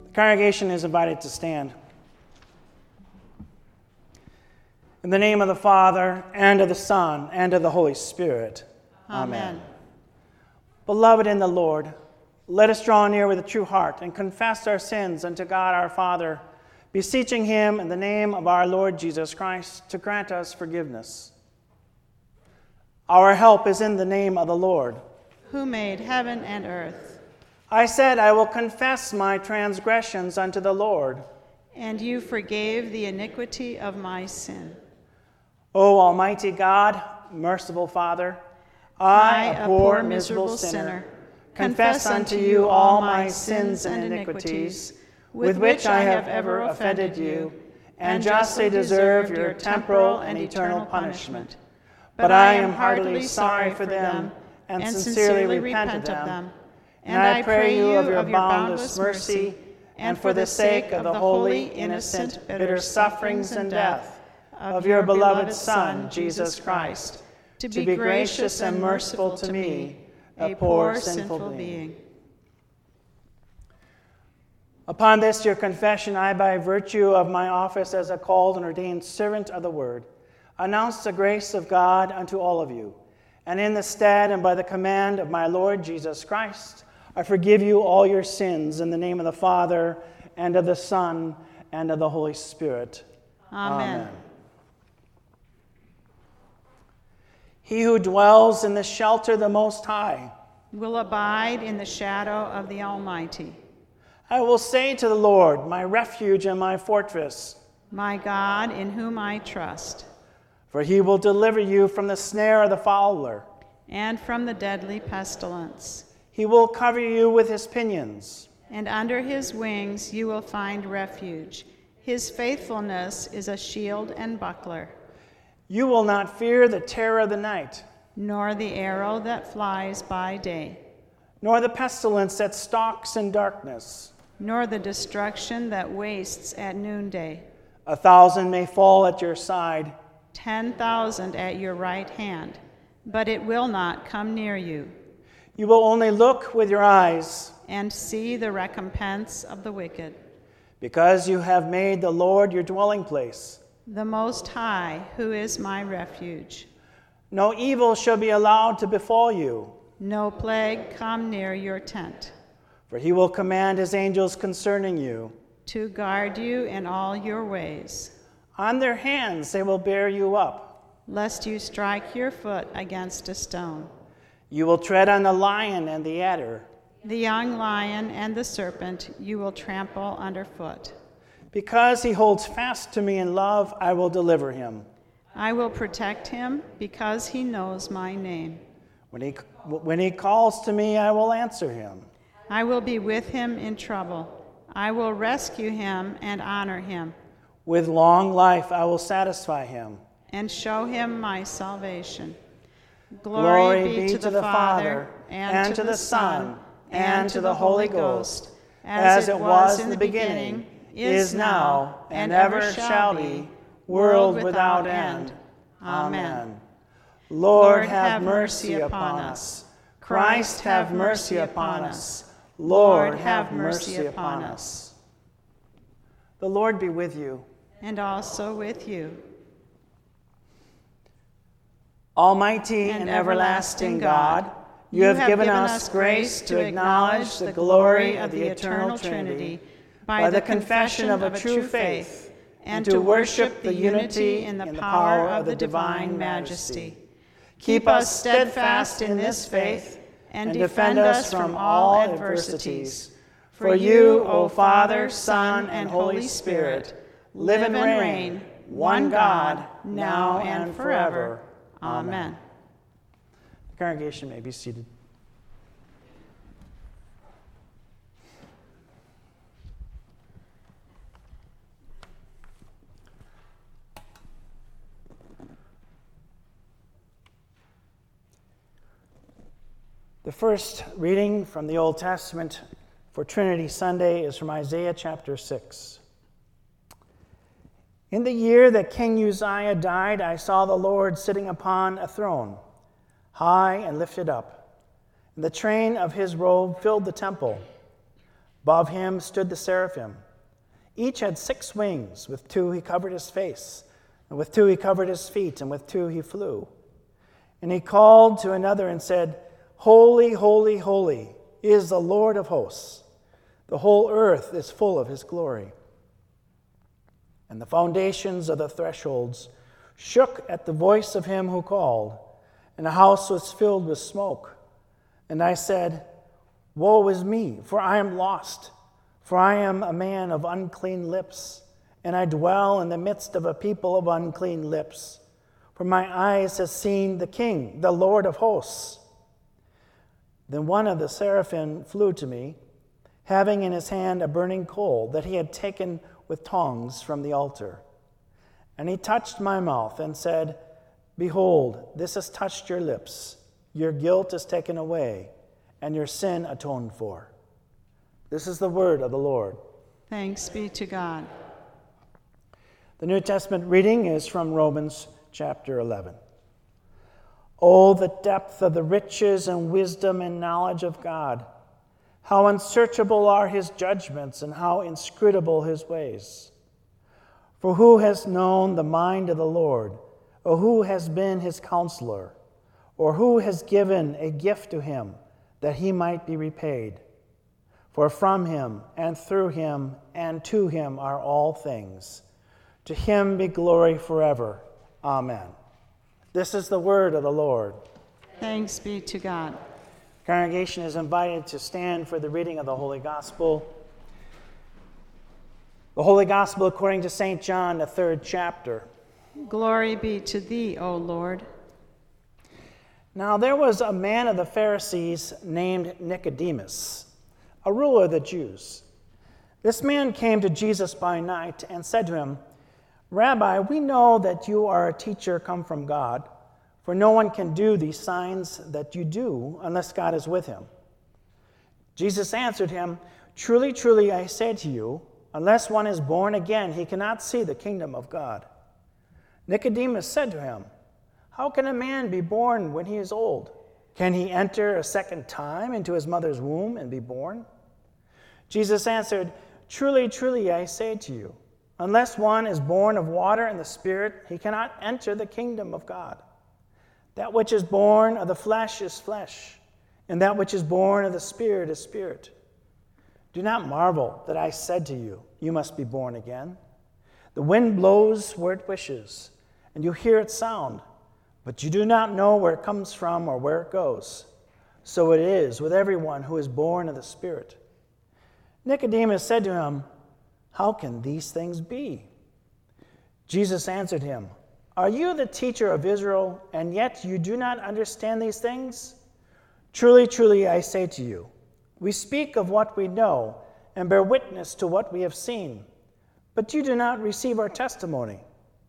The congregation is invited to stand. In the name of the Father, and of the Son, and of the Holy Spirit. Amen. Beloved in the Lord, let us draw near with a true heart and confess our sins unto God our Father, beseeching him in the name of our Lord Jesus Christ to grant us forgiveness. Our help is in the name of the Lord, who made heaven and earth. I said, I will confess my transgressions unto the Lord. And you forgave the iniquity of my sin. O Almighty God, merciful Father, I, a poor miserable sinner, confess unto you all my sins and iniquities, with which I have ever offended you, and justly deserve your temporal and eternal punishment. But I am heartily sorry for them, and sincerely repent of them. And I pray you of your boundless mercy, and for the sake of the holy, innocent, bitter sufferings and death of your beloved Son, Jesus Christ, to be gracious and merciful to me, a poor sinful being. Upon this your confession, I, by virtue of my office as a called and ordained servant of the word, announce the grace of God unto all of you. And in the stead and by the command of my Lord Jesus Christ, I forgive you all your sins in the name of the Father, and of the Son, and of the Holy Spirit. Amen. He who dwells in the shelter of the Most High will abide in the shadow of the Almighty. I will say to the Lord, my refuge and my fortress, my God, in whom I trust. For he will deliver you from the snare of the fowler, and from the deadly pestilence. He will cover you with his pinions, and under his wings you will find refuge. His faithfulness is a shield and buckler. You will not fear the terror of the night, nor the arrow that flies by day, nor the pestilence that stalks in darkness, nor the destruction that wastes at noonday. 1,000 may fall at your side, 10,000 at your right hand, but it will not come near you. You will only look with your eyes and see the recompense of the wicked. Because you have made the Lord your dwelling place, the Most High, who is my refuge. No evil shall be allowed to befall you. No plague come near your tent. For he will command his angels concerning you, to guard you in all your ways. On their hands they will bear you up, lest you strike your foot against a stone. You will tread on the lion and the adder. The young lion and the serpent you will trample underfoot. Because he holds fast to me in love, I will deliver him. I will protect him because he knows my name. When he calls to me, I will answer him. I will be with him in trouble. I will rescue him and honor him. With long life I will satisfy him, and show him my salvation. Glory be to the Father, and to the Son, and to the Holy Ghost, as it was in the beginning, is now, and ever shall be, world without end. Amen. Lord, have mercy upon us. Christ, have mercy upon us. Lord, have mercy upon us. The Lord be with you. And also with you. Almighty and everlasting God, you have given us grace to acknowledge the glory of the eternal Trinity by the confession of a true faith, and to worship the unity in the power of the divine majesty. Keep us steadfast in this faith, and defend us from all adversities. For you, O Father, Son, and Holy Spirit, live and reign, one God, now and forever. Amen. The congregation may be seated. The first reading from the Old Testament for Trinity Sunday is from Isaiah chapter 6. In the year that King Uzziah died, I saw the Lord sitting upon a throne, high and lifted up, and the train of his robe filled the temple. Above him stood the seraphim. Each had 6 wings. With 2 he covered his face, and with 2 he covered his feet, and with 2 he flew. And he called to another and said, Holy, holy, holy is the Lord of hosts. The whole earth is full of his glory. And the foundations of the thresholds shook at the voice of him who called, and the house was filled with smoke. And I said, Woe is me, for I am lost, for I am a man of unclean lips, and I dwell in the midst of a people of unclean lips. For my eyes have seen the King, the Lord of hosts. Then one of the seraphim flew to me, having in his hand a burning coal that he had taken with tongs from the altar. And he touched my mouth and said, Behold, this has touched your lips. Your guilt is taken away, and your sin atoned for. This is the word of the Lord. Thanks be to God. The New Testament reading is from Romans chapter 11. Oh, the depth of the riches and wisdom and knowledge of God! How unsearchable are his judgments, and how inscrutable his ways. For who has known the mind of the Lord, or who has been his counselor, or who has given a gift to him, that he might be repaid? For from him, and through him, and to him are all things. To him be glory forever. Amen. This is the word of the Lord. Thanks be to God. The congregation is invited to stand for the reading of the Holy Gospel. The Holy Gospel according to St. John, the 3rd chapter. Glory be to thee, O Lord. Now there was a man of the Pharisees named Nicodemus, a ruler of the Jews. This man came to Jesus by night and said to him, Rabbi, we know that you are a teacher come from God, for no one can do these signs that you do unless God is with him. Jesus answered him, Truly, truly, I say to you, unless one is born again, he cannot see the kingdom of God. Nicodemus said to him, How can a man be born when he is old? Can he enter a second time into his mother's womb and be born? Jesus answered, Truly, truly, I say to you, unless one is born of water and the Spirit, he cannot enter the kingdom of God. That which is born of the flesh is flesh, and that which is born of the Spirit is spirit. Do not marvel that I said to you, You must be born again. The wind blows where it wishes, and you hear its sound, but you do not know where it comes from or where it goes. So it is with everyone who is born of the Spirit. Nicodemus said to him, How can these things be? Jesus answered him, Are you the teacher of Israel, and yet you do not understand these things? Truly, truly, I say to you, we speak of what we know and bear witness to what we have seen, but you do not receive our testimony.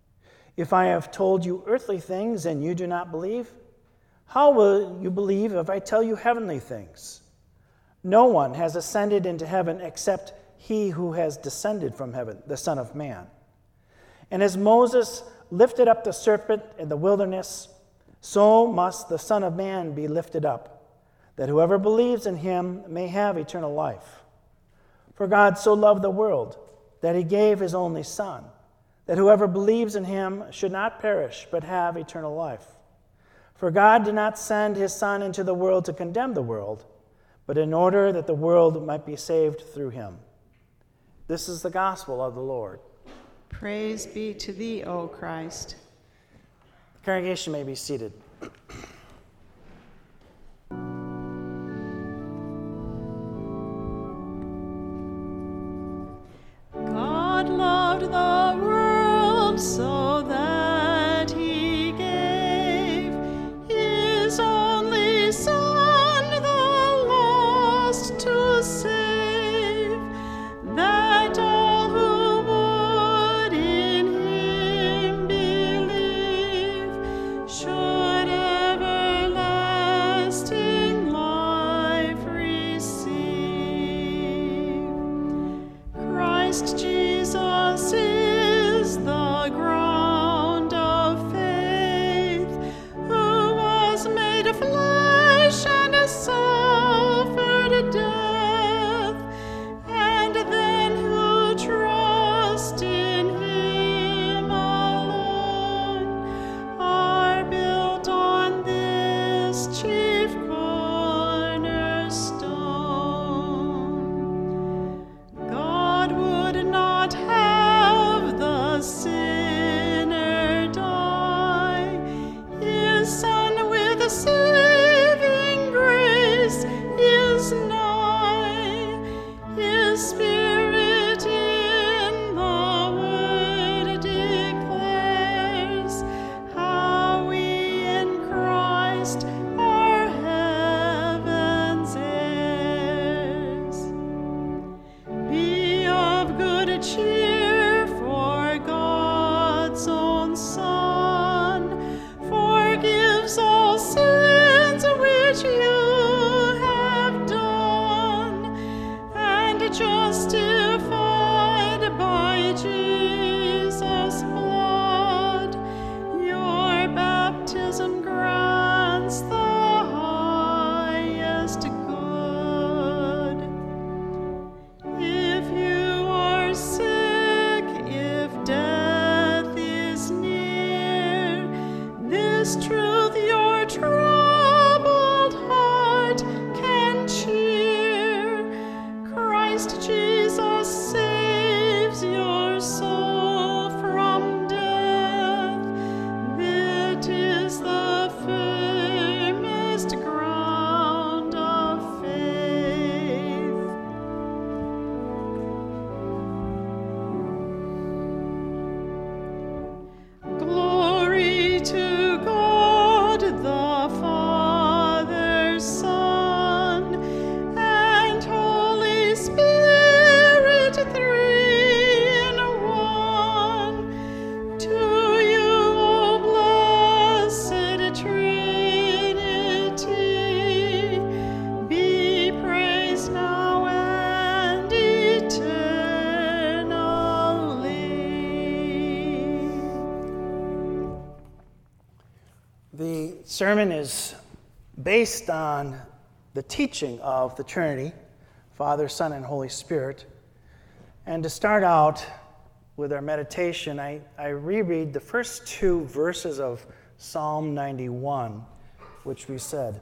If I have told you earthly things and you do not believe, how will you believe if I tell you heavenly things? No one has ascended into heaven except he who has descended from heaven, the Son of Man. And as Moses lifted up the serpent in the wilderness, so must the Son of Man be lifted up, that whoever believes in him may have eternal life. For God so loved the world that he gave his only Son, that whoever believes in him should not perish but have eternal life. For God did not send his Son into the world to condemn the world, but in order that the world might be saved through him. This is the gospel of the Lord. Praise be to thee, O Christ. The congregation may be seated. God loved the world so that he gave his only Son, the lost to save, that all who would in him believe should everlasting life receive. Christ Jesus is the ground of faith, who was made flesh and suffered death, cheer, for God's own Son forgives all sins which you have done, and justified by Jesus' blood, your baptism grants the highest good. If you are sick, if death is near, this truth your troubled heart can cheer. Christ Jesus saves your soul from death. It is the firmest ground of faith. Glory to God the Father, Son, and Holy Spirit, three in one. To you, O blessed Trinity, be praised now and eternally. The sermon is based on the teaching of the Trinity, Father, Son, and Holy Spirit. And to start out with our meditation, I reread the first two verses of Psalm 91, which we said,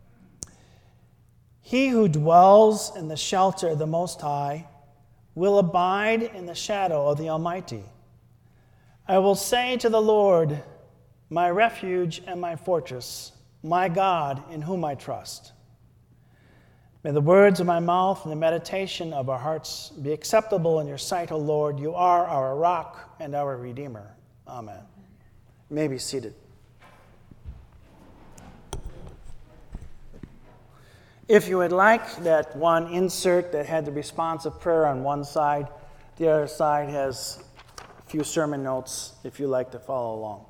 "He who dwells in the shelter of the Most High will abide in the shadow of the Almighty. I will say to the Lord, my refuge and my fortress, my God in whom I trust. May the words of my mouth and the meditation of our hearts be acceptable in your sight, O Lord. You are our rock and our Redeemer." Amen. You may be seated. If you would like that one insert that had the responsive prayer on one side, the other side has a few sermon notes if you'd like to follow along.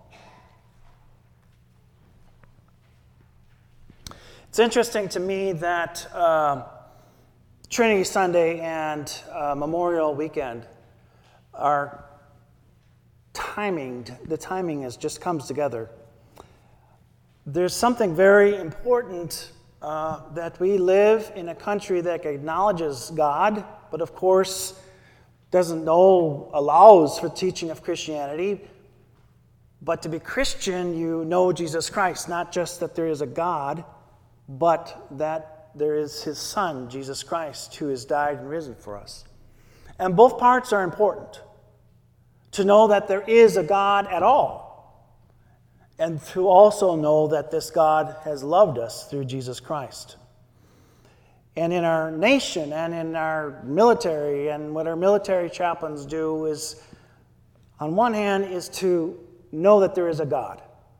It's interesting to me that Trinity Sunday and Memorial Weekend are timed. The timing just comes together. There's something very important that we live in a country that acknowledges God, but of course allows for teaching of Christianity. But to be Christian, you know Jesus Christ, not just that there is a God, but that there is his Son, Jesus Christ, who has died and risen for us. And both parts are important. To know that there is a God at all, and to also know that this God has loved us through Jesus Christ. And in our nation and in our military, and what our military chaplains do is, on one hand, is to know that there is a God.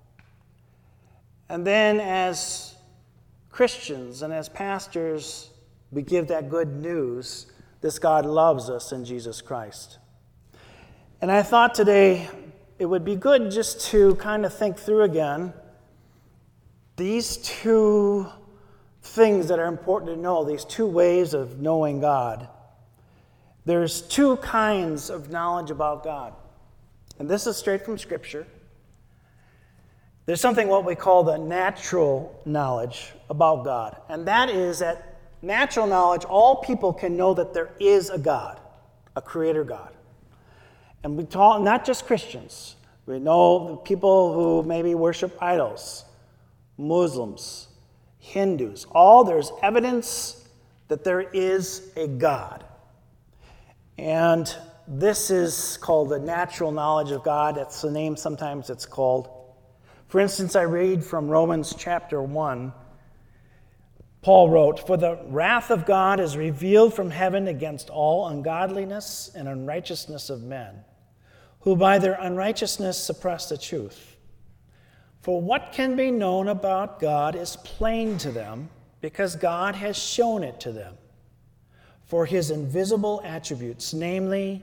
And then as Christians and as pastors, we give that good news. This God loves us in Jesus Christ. And I thought today it would be good just to kind of think through again these two things that are important to know, these two ways of knowing God. There's two kinds of knowledge about God. And this is straight from Scripture. There's something what we call the natural knowledge about God. And that is that natural knowledge, all people can know that there is a God, a creator God. And we talk, not just Christians. We know people who maybe worship idols, Muslims, Hindus. There's evidence that there is a God. And this is called the natural knowledge of God. That's the name sometimes it's called. For instance, I read from Romans chapter 1. Paul wrote, "For the wrath of God is revealed from heaven against all ungodliness and unrighteousness of men, who by their unrighteousness suppress the truth. For what can be known about God is plain to them, because God has shown it to them. For his invisible attributes, namely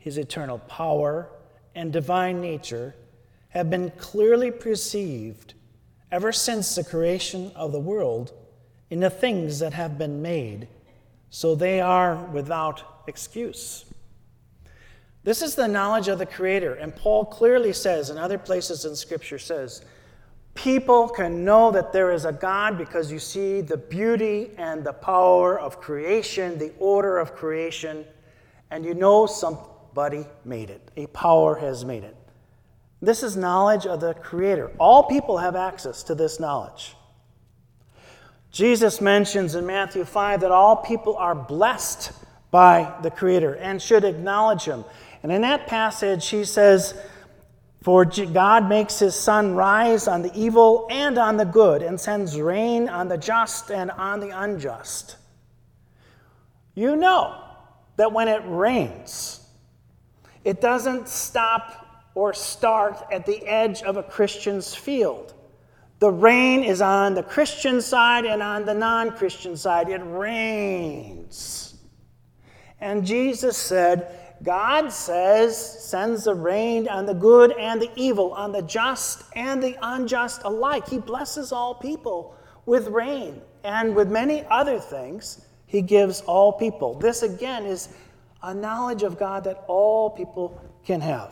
his eternal power and divine nature have been clearly perceived ever since the creation of the world in the things that have been made, so they are without excuse. This is the knowledge of the Creator, and Paul clearly says, in other places in Scripture says, people can know that there is a God because you see the beauty and the power of creation, the order of creation, and you know somebody made it. A power has made it. This is knowledge of the Creator. All people have access to this knowledge. Jesus mentions in Matthew 5 that all people are blessed by the Creator and should acknowledge Him. And in that passage, he says, "For God makes His sun rise on the evil and on the good, and sends rain on the just and on the unjust." You know that when it rains, it doesn't stop or start at the edge of a Christian's field. The rain is on the Christian side and on the non-Christian side. It rains. And Jesus said, God sends the rain on the good and the evil, on the just and the unjust alike. He blesses all people with rain and with many other things He gives all people. This again is a knowledge of God that all people can have.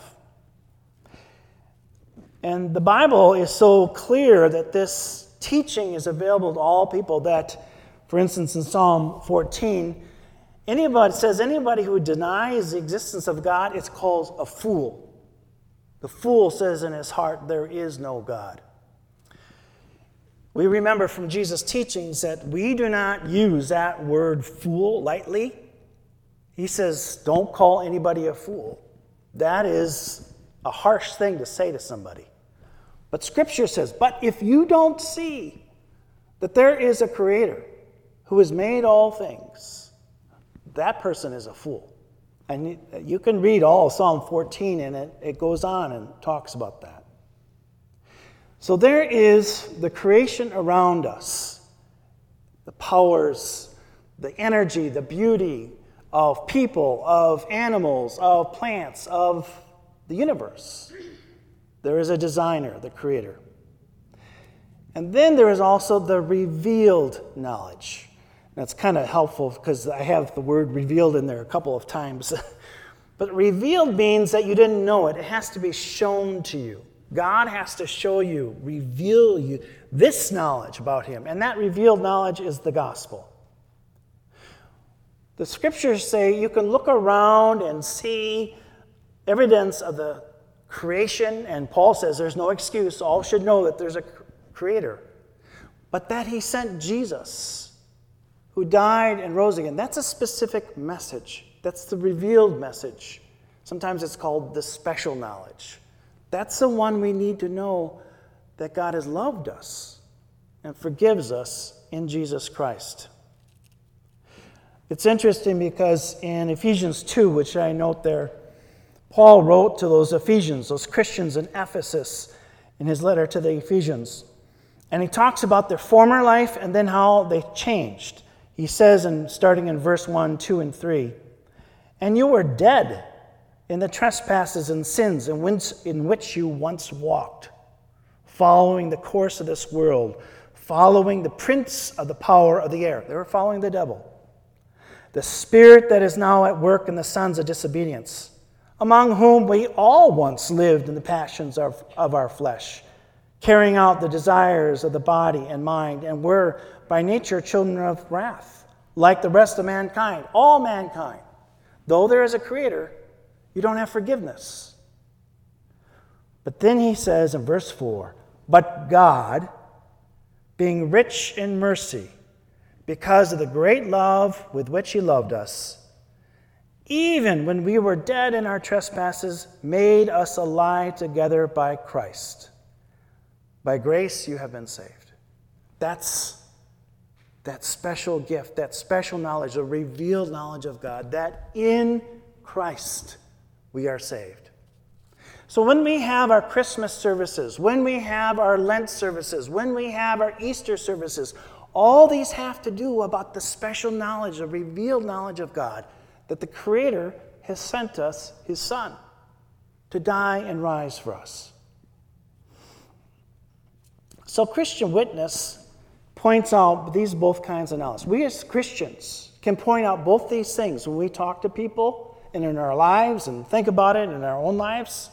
And the Bible is so clear that this teaching is available to all people that, for instance, in Psalm 14, anybody who denies the existence of God is called a fool. The fool says in his heart, there is no God. We remember from Jesus' teachings that we do not use that word fool lightly. He says, don't call anybody a fool. That is a harsh thing to say to somebody. But Scripture says, but if you don't see that there is a Creator who has made all things, that person is a fool. And you can read all of Psalm 14, and it goes on and talks about that. So there is the creation around us, the powers, the energy, the beauty of people, of animals, of plants, of the universe. There is a designer, the Creator. And then there is also the revealed knowledge. That's kind of helpful because I have the word revealed in there a couple of times. But revealed means that you didn't know it. It has to be shown to you. God has to show you, reveal you this knowledge about Him. And that revealed knowledge is the gospel. The Scriptures say you can look around and see evidence of the creation, and Paul says there's no excuse. All should know that there's a Creator. But that He sent Jesus, who died and rose again. That's a specific message. That's the revealed message. Sometimes it's called the special knowledge. That's the one we need to know, that God has loved us and forgives us in Jesus Christ. It's interesting because in Ephesians 2, which I note there, Paul wrote to those Ephesians, those Christians in Ephesus, in his letter to the Ephesians. And he talks about their former life and then how they changed. He says, starting in verse 1, 2, and 3, "And you were dead in the trespasses and sins in which you once walked, following the course of this world, following the prince of the power of the air." They were following the devil. "The spirit that is now at work in the sons of disobedience, among whom we all once lived in the passions of our flesh, carrying out the desires of the body and mind, and were by nature children of wrath, like the rest of mankind." All mankind. Though there is a Creator, you don't have forgiveness. But then he says in verse 4, "But God, being rich in mercy, because of the great love with which He loved us, even when we were dead in our trespasses, made us alive together by Christ. By grace you have been saved." That's that special gift, that special knowledge, the revealed knowledge of God, that in Christ we are saved. So when we have our Christmas services, when we have our Lent services, when we have our Easter services, all these have to do about the special knowledge, the revealed knowledge of God, that the Creator has sent us his Son to die and rise for us. So Christian witness points out these both kinds of knowledge. We as Christians can point out both these things when we talk to people and in our lives and think about it in our own lives.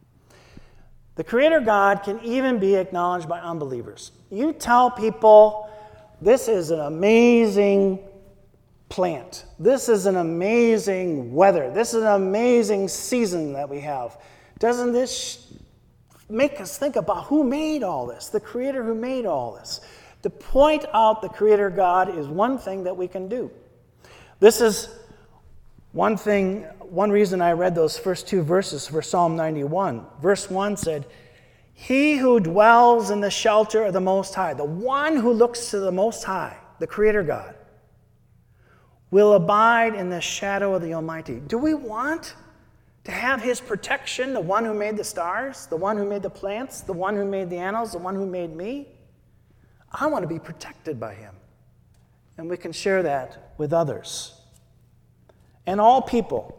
The Creator God can even be acknowledged by unbelievers. You tell people, this is an amazing plant. This is an amazing weather. This is an amazing season that we have. Doesn't this make us think about who made all this? The Creator who made all this. To point out the Creator God is one thing that we can do. This is one reason I read those first two verses for Psalm 91. Verse 1 said, "He who dwells in the shelter of the Most High," the one who looks to the Most High, the Creator God, "will abide in the shadow of the Almighty." Do we want to have his protection, the one who made the stars, the one who made the plants, the one who made the animals, the one who made me? I want to be protected by him. And we can share that with others. And all people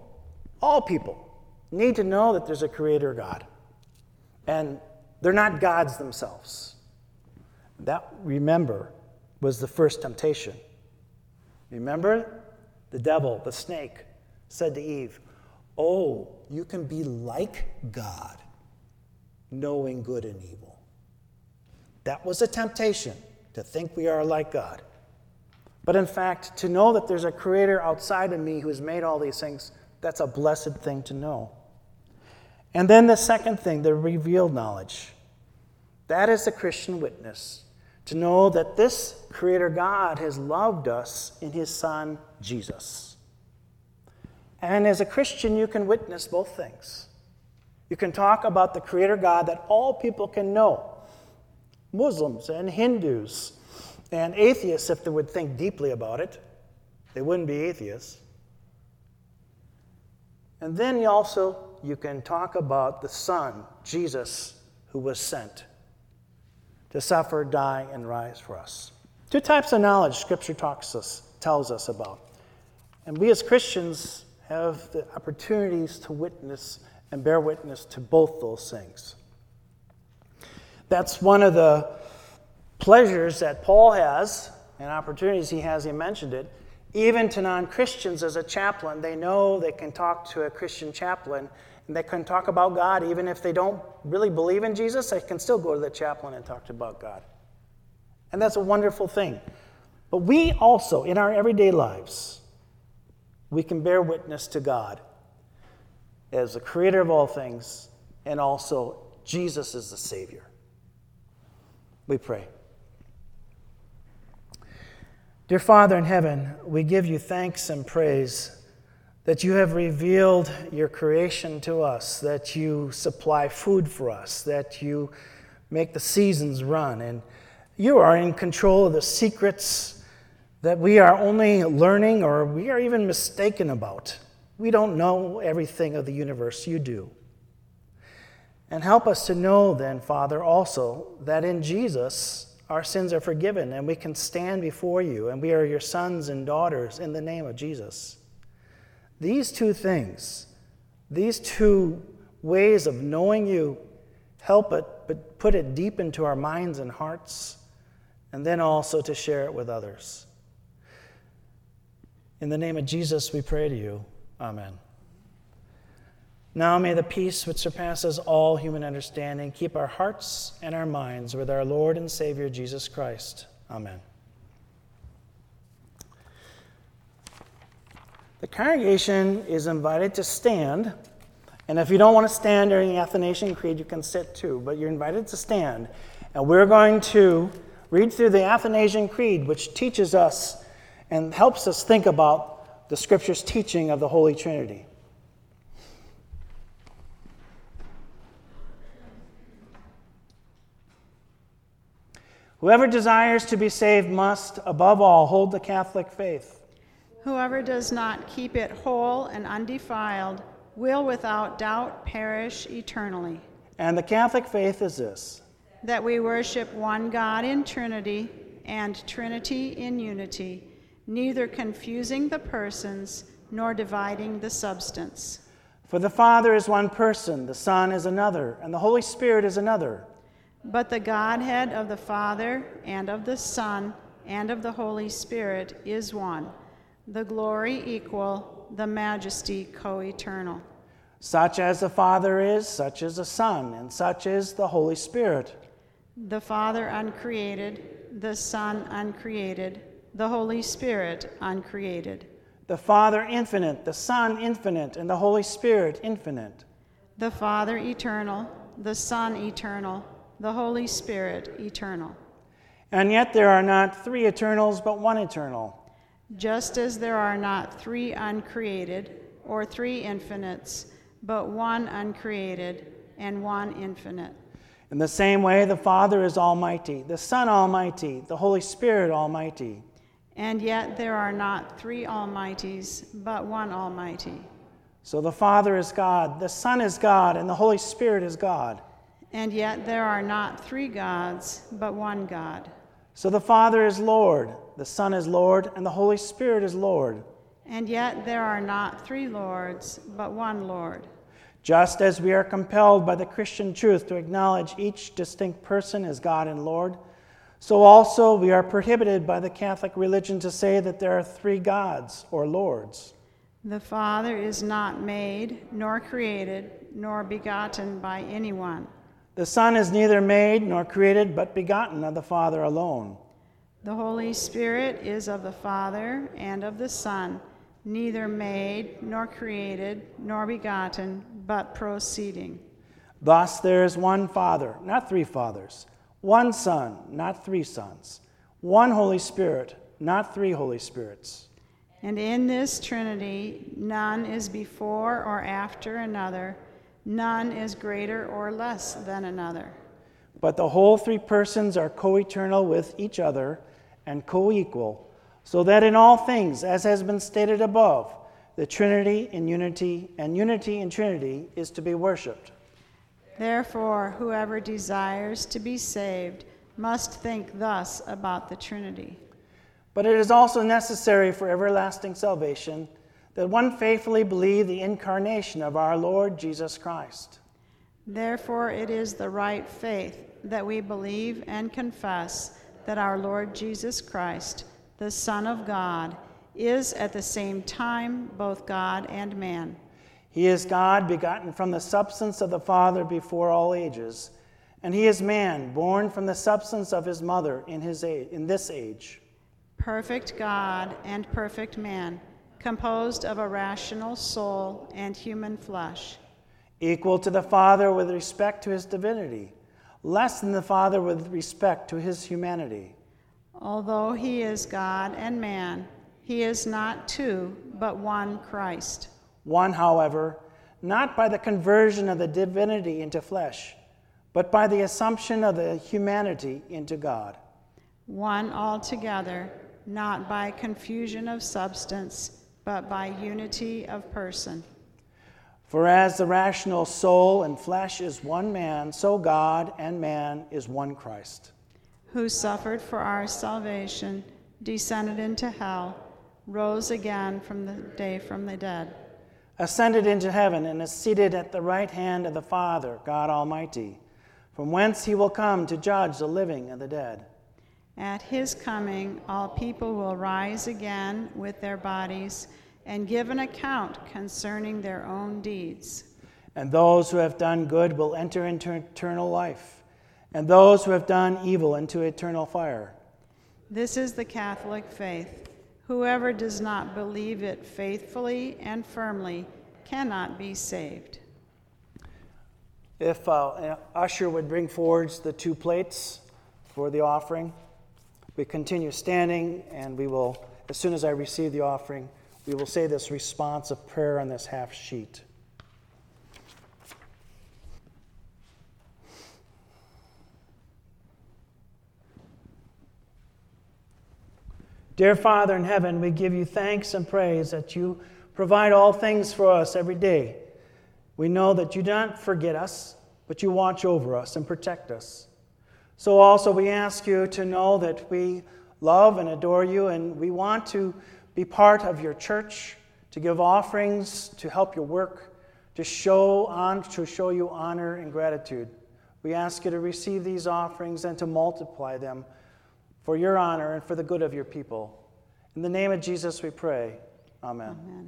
need to know that there's a Creator God. And they're not gods themselves. That, remember, was the first temptation. Remember? The devil, the snake, said to Eve, "Oh, you can be like God, knowing good and evil." That was a temptation, to think we are like God. But in fact, to know that there's a Creator outside of me who has made all these things, that's a blessed thing to know. And then the second thing, the revealed knowledge. That is the Christian witness, to know that this Creator God has loved us in his Son, Jesus. And as a Christian, you can witness both things. You can talk about the Creator God that all people can know. Muslims and Hindus and atheists, if they would think deeply about it, they wouldn't be atheists. And then you can talk about the Son, Jesus, who was sent to suffer, die, and rise for us. Two types of knowledge Scripture tells us about. And we as Christians have the opportunities to witness and bear witness to both those things. That's one of the pleasures that Paul has and opportunities he has, he mentioned it, even to non-Christians as a chaplain. They know they can talk to a Christian chaplain and they can talk about God. Even if they don't really believe in Jesus, they can still go to the chaplain and talk about God. And that's a wonderful thing. But we also, in our everyday lives, we can bear witness to God as the Creator of all things, and also Jesus is the Savior. We pray. Dear Father in heaven, we give you thanks and praise that you have revealed your creation to us, that you supply food for us, that you make the seasons run, and you are in control of the secrets that we are only learning or we are even mistaken about. We don't know everything of the universe. You do. And help us to know then, Father, also that in Jesus our sins are forgiven and we can stand before you and we are your sons and daughters in the name of Jesus. These two things, these two ways of knowing you, help it, but put it deep into our minds and hearts, and then also to share it with others. In the name of Jesus, we pray to you. Amen. Now may the peace which surpasses all human understanding keep our hearts and our minds with our Lord and Savior Jesus Christ. Amen. The congregation is invited to stand, and if you don't want to stand during the Athanasian Creed, you can sit too, but you're invited to stand. And we're going to read through the Athanasian Creed, which teaches us and helps us think about the Scripture's teaching of the Holy Trinity. Whoever desires to be saved must, above all, hold the Catholic faith. Whoever does not keep it whole and undefiled will without doubt perish eternally. And the Catholic faith is this: that we worship one God in Trinity and Trinity in unity, neither confusing the persons nor dividing the substance. For the Father is one person, the Son is another, and the Holy Spirit is another. But the Godhead of the Father, and of the Son, and of the Holy Spirit is one, the glory equal, the majesty co-eternal. Such as the Father is, such is the Son, and such is the Holy Spirit. The Father uncreated, the Son uncreated, the Holy Spirit uncreated. The Father infinite, the Son infinite, and the Holy Spirit infinite. The Father eternal, the Son eternal, the Holy Spirit eternal. And yet there are not three eternals, but one eternal. Just as there are not three uncreated or three infinites, but one uncreated and one infinite. In the same way, the Father is almighty, the Son almighty, the Holy Spirit almighty. And yet there are not three almighties, but one almighty. So the Father is God, the Son is God, and the Holy Spirit is God. And yet there are not three gods, but one God. So the Father is Lord, the Son is Lord, and the Holy Spirit is Lord. And yet there are not three Lords, but one Lord. Just as we are compelled by the Christian truth to acknowledge each distinct person as God and Lord, so also we are prohibited by the Catholic religion to say that there are three gods or lords. The Father is not made, nor created, nor begotten by anyone. The Son is neither made nor created, but begotten of the Father alone. The Holy Spirit is of the Father and of the Son, neither made nor created nor begotten, but proceeding. Thus there is one Father, not three fathers, one Son, not three sons, one Holy Spirit, not three Holy Spirits. And in this Trinity, none is before or after another, none is greater or less than another. But the whole three persons are co-eternal with each other and co-equal, so that in all things, as has been stated above, the Trinity in unity and unity in Trinity is to be worshipped. Therefore, whoever desires to be saved must think thus about the Trinity. But it is also necessary for everlasting salvation that one faithfully believe the incarnation of our Lord Jesus Christ. Therefore, it is the right faith that we believe and confess that our Lord Jesus Christ, the Son of God, is at the same time both God and man. He is God, begotten from the substance of the Father before all ages, and he is man, born from the substance of his mother in this age. Perfect God and perfect man, composed of a rational soul and human flesh. Equal to the Father with respect to his divinity, less than the Father with respect to his humanity. Although he is God and man, he is not two, but one Christ. One, however, not by the conversion of the divinity into flesh, but by the assumption of the humanity into God. One altogether, not by confusion of substance, but by unity of person. For as the rational soul and flesh is one man, so God and man is one Christ. Who suffered for our salvation, descended into hell, rose again from the dead, ascended into heaven, and is seated at the right hand of the Father, God Almighty, from whence he will come to judge the living and the dead. At his coming, all people will rise again with their bodies and give an account concerning their own deeds. And those who have done good will enter into eternal life, and those who have done evil into eternal fire. This is the Catholic faith. Whoever does not believe it faithfully and firmly cannot be saved. If an usher would bring forward the 2 plates for the offering. We continue standing, and we will, as soon as I receive the offering, we will say this responsive prayer on this half sheet. Dear Father in heaven, we give you thanks and praise that you provide all things for us every day. We know that you do not forget us, but you watch over us and protect us. So also we ask you to know that we love and adore you, and we want to be part of your church, to give offerings to help your work, to show you honor and gratitude. We ask you to receive these offerings and to multiply them for your honor and for the good of your people. In the name of Jesus we pray. Amen. Amen.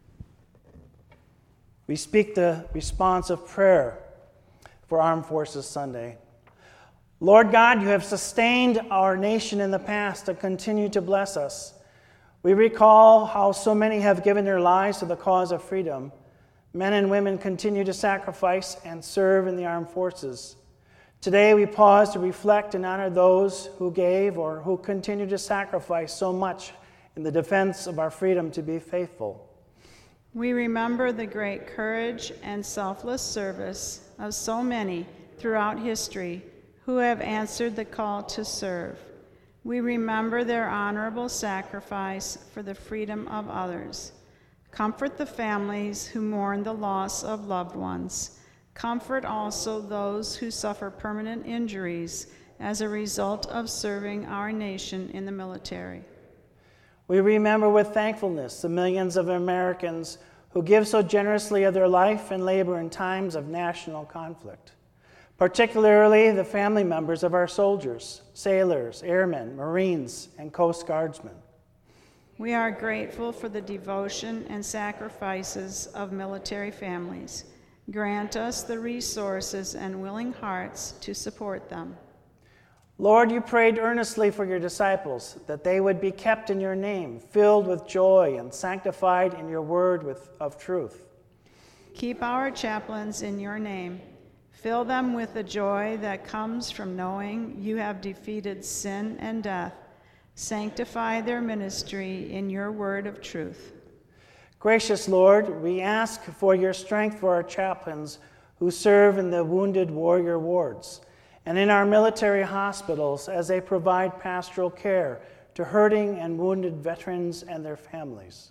We speak the response of prayer for Armed Forces Sunday. Lord God, you have sustained our nation in the past and continue to bless us. We recall how so many have given their lives to the cause of freedom. Men and women continue to sacrifice and serve in the armed forces. Today we pause to reflect and honor those who gave or who continue to sacrifice so much in the defense of our freedom to be faithful. We remember the great courage and selfless service of so many throughout history who have answered the call to serve. We remember their honorable sacrifice for the freedom of others. Comfort the families who mourn the loss of loved ones. Comfort also those who suffer permanent injuries as a result of serving our nation in the military. We remember with thankfulness the millions of Americans who give so generously of their life and labor in times of national conflict, particularly the family members of our soldiers, sailors, airmen, Marines, and Coast Guardsmen. We are grateful for the devotion and sacrifices of military families. Grant us the resources and willing hearts to support them. Lord, you prayed earnestly for your disciples, that they would be kept in your name, filled with joy and sanctified in your word of truth. Keep our chaplains in your name. Fill them with the joy that comes from knowing you have defeated sin and death. Sanctify their ministry in your word of truth. Gracious Lord, we ask for your strength for our chaplains who serve in the wounded warrior wards and in our military hospitals as they provide pastoral care to hurting and wounded veterans and their families.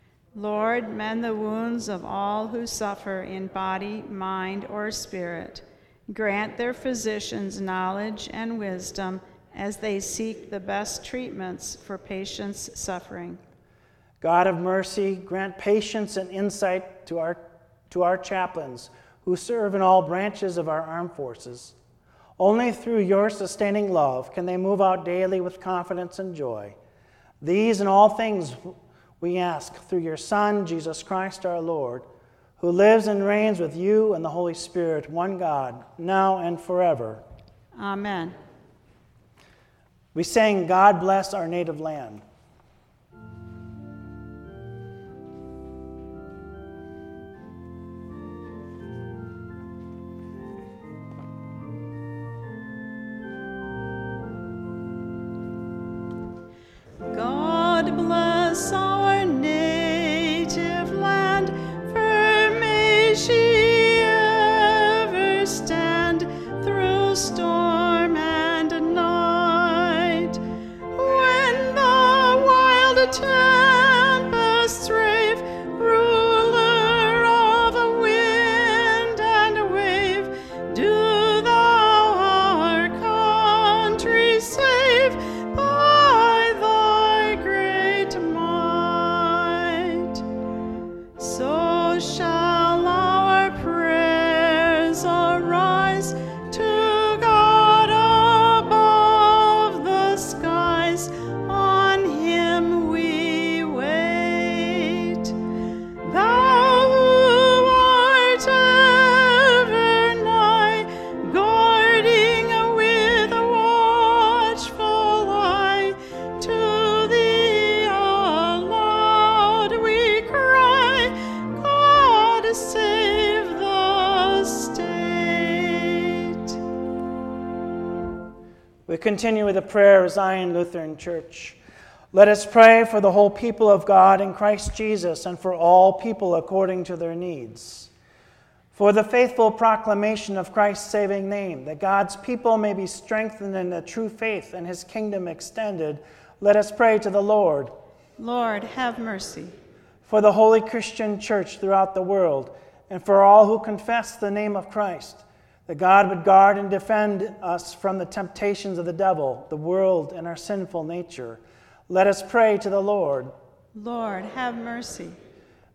Lord, mend the wounds of all who suffer in body, mind, or spirit. Grant their physicians knowledge and wisdom as they seek the best treatments for patients suffering. God of mercy, grant patience and insight to our chaplains who serve in all branches of our armed forces. Only through your sustaining love can they move out daily with confidence and joy. These and all things we ask through your Son, Jesus Christ our Lord, who lives and reigns with you and the Holy Spirit, one God, now and forever. Amen. We sang, God Bless Our Native Land. God bless our native land, firm may she ever stand through storm and night. When the wild tempests rave, ruler of a wind and wave, do thou our country save by thy great might. So shall our prayers arise to God above the skies. On him we wait. Thou who art ever nigh, guarding with a watchful eye, to thee aloud we cry, God save the state. We continue with the prayer of Zion Lutheran Church. Let us pray for the whole people of God in Christ Jesus and for all people according to their needs. For the faithful proclamation of Christ's saving name, that God's people may be strengthened in the true faith and his kingdom extended, let us pray to the Lord. Lord, have mercy. For the holy Christian church throughout the world, and for all who confess the name of Christ, that God would guard and defend us from the temptations of the devil, the world, and our sinful nature. Let us pray to the Lord. Lord, have mercy.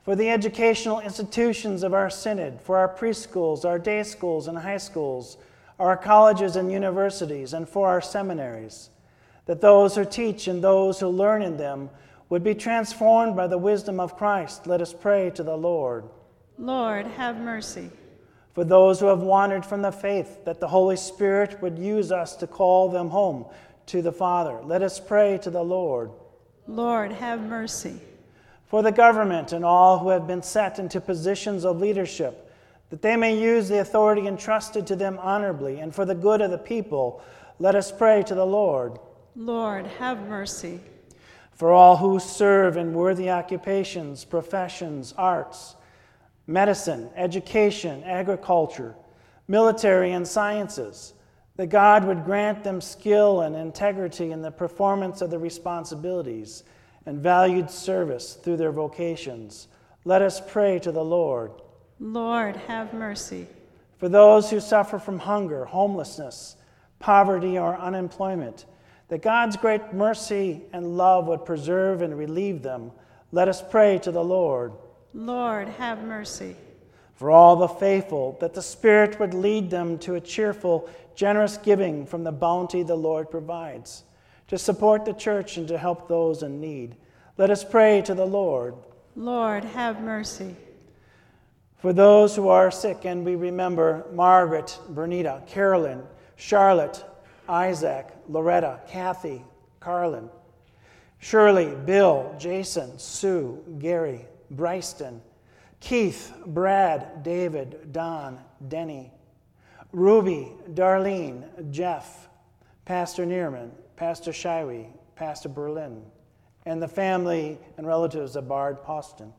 for the educational institutions of our synod, for our preschools, our day schools and high schools, our colleges and universities, and for our seminaries, that those who teach and those who learn in them would be transformed by the wisdom of Christ. Let us pray to the Lord. Lord, have mercy. For those who have wandered from the faith, that the Holy Spirit would use us to call them home to the Father. Let us pray to the Lord. Lord, have mercy. For the government and all who have been set into positions of leadership, that they may use the authority entrusted to them honorably, and for the good of the people, let us pray to the Lord. Lord, have mercy. For all who serve in worthy occupations, professions, arts, medicine, education, agriculture, military, and sciences, that God would grant them skill and integrity in the performance of their responsibilities and valued service through their vocations. Let us pray to the Lord. Lord, have mercy. For those who suffer from hunger, homelessness, poverty, or unemployment, that God's great mercy and love would preserve and relieve them, let us pray to the Lord. Lord, have mercy. For all the faithful, that the Spirit would lead them to a cheerful, generous giving from the bounty the Lord provides, to support the church and to help those in need. Let us pray to the Lord. Lord, have mercy. For those who are sick, and we remember Margaret, Bernita, Carolyn, Charlotte, Isaac, Loretta, Kathy, Carlin, Shirley, Bill, Jason, Sue, Gary, Bryston, Keith, Brad, David, Don, Denny, Ruby, Darlene, Jeff, Pastor Neerman, Pastor Shiwi, Pastor Berlin, and the family and relatives of Bard Poston.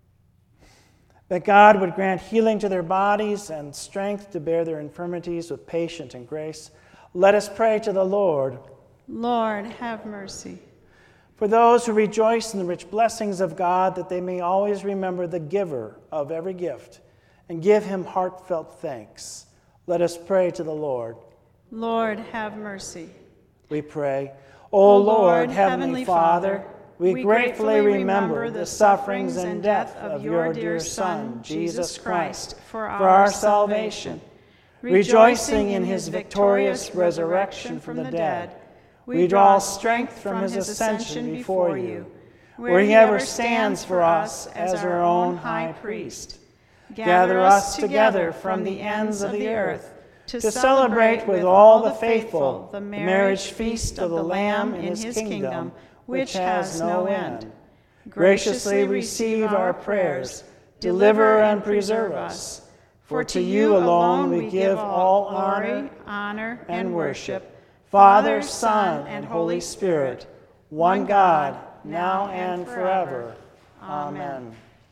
That God would grant healing to their bodies and strength to bear their infirmities with patience and grace. Let us pray to the Lord. Lord, have mercy. For those who rejoice in the rich blessings of God, that they may always remember the giver of every gift and give him heartfelt thanks. Let us pray to the Lord. Lord, have mercy. We pray, O Lord, Heavenly Father, we gratefully remember the sufferings and death of your dear Son, Jesus Christ, for our salvation. Rejoicing in his victorious resurrection from the dead, we draw strength from his ascension before you, where he ever stands for us as our own high priest. Gather us together from the ends of the earth to celebrate with all the faithful the marriage feast of the Lamb in his kingdom, which has no end. Graciously receive our prayers, deliver and preserve us. For to you alone we give all glory, honor, and worship, Father, Son, and Holy Spirit, one God, now and forever. Amen.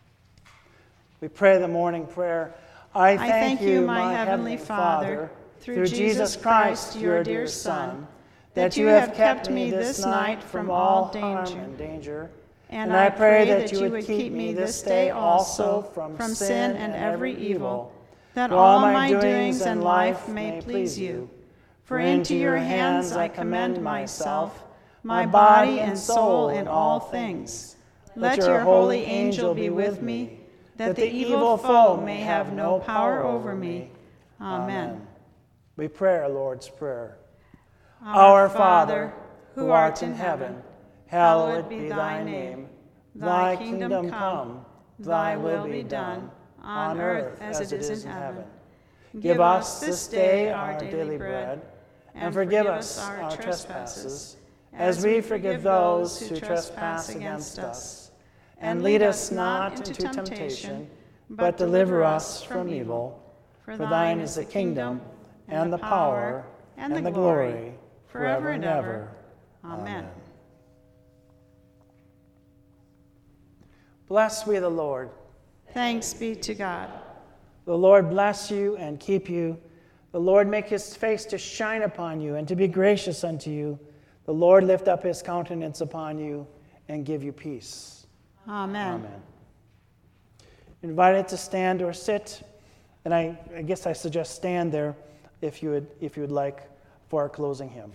We pray the morning prayer. I thank you, my heavenly Father, through Jesus Christ, your dear Son, that you have kept me this night from all harm and danger. And I pray that you would keep me this day also from sin and every evil, that all my doings and life may please you. For into your hands I commend myself, my body and soul in all things. Let your holy angel be with me, that the evil foe may have no power over me. Amen. We pray our Lord's Prayer. Our Father, who art in heaven, hallowed be thy name. Thy kingdom come, thy will be done, on earth as it is in heaven. Give us this day our daily bread, and forgive us our trespasses, as we forgive those who trespass against us. And lead us not into temptation, but deliver us from evil. For thine is the kingdom, and the power, and the glory, forever and ever. Amen. Blessed be the Lord. Thanks be to God. The Lord bless you and keep you. The Lord make his face to shine upon you and to be gracious unto you. The Lord lift up his countenance upon you and give you peace. Amen. Amen. Invited to stand or sit, and I guess I suggest stand there if you would like for our closing hymn.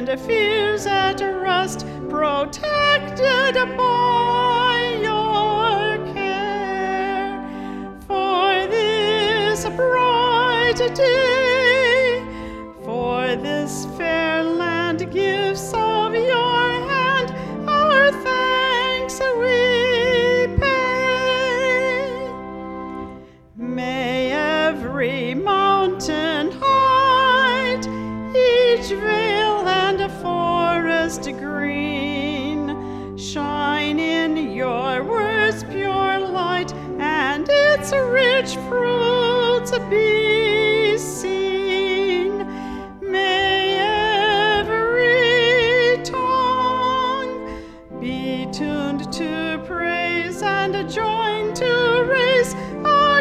and fears at rest, protected by your care. For this bright day, for this fair land, gifts of your hand, our thanks we pay. May every mountain height, each vale and forest green, shine in your word's pure light, and its rich fruits be seen. May every tongue be tuned to praise and join to raise a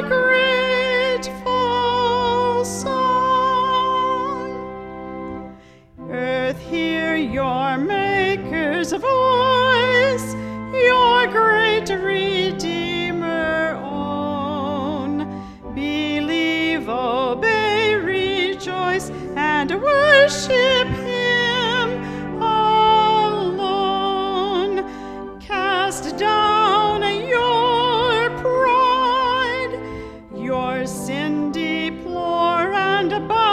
grateful song. Earth, hear your Maker's voice, your great Redeemer own. Believe, obey, rejoice, and worship him alone. Cast down your pride, your sin deplore, and bow